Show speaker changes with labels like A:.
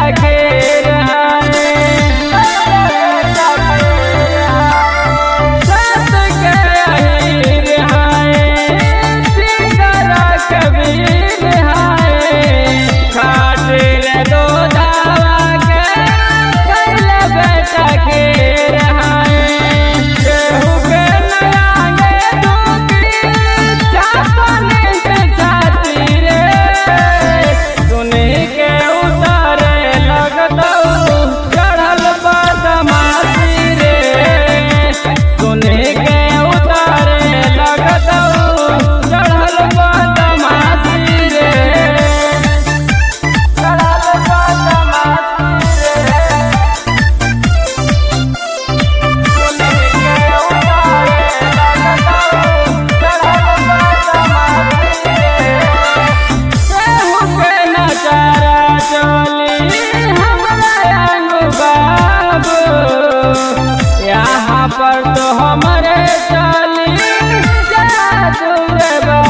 A: खेर हाय सत के अहीर हाय सिंगरा कबीर हाय खातिर दो दावा के कैले बेटा खेर हाय केहू के नयागे दुखी चापने से छाती रे सुनी के उतारे लगतौ चढ़ल बदमाशी रे सुनी के उतारे लगतौ चढ़ल बदमाशी रे चढ़ल बदमाशी रे सुनी के उतारे लगतौ चढ़ल बदमाशी रे केहू के नचारा चली हमरा अंग बाबू यहाँ पर तो हमरे चली जादू रे बाबू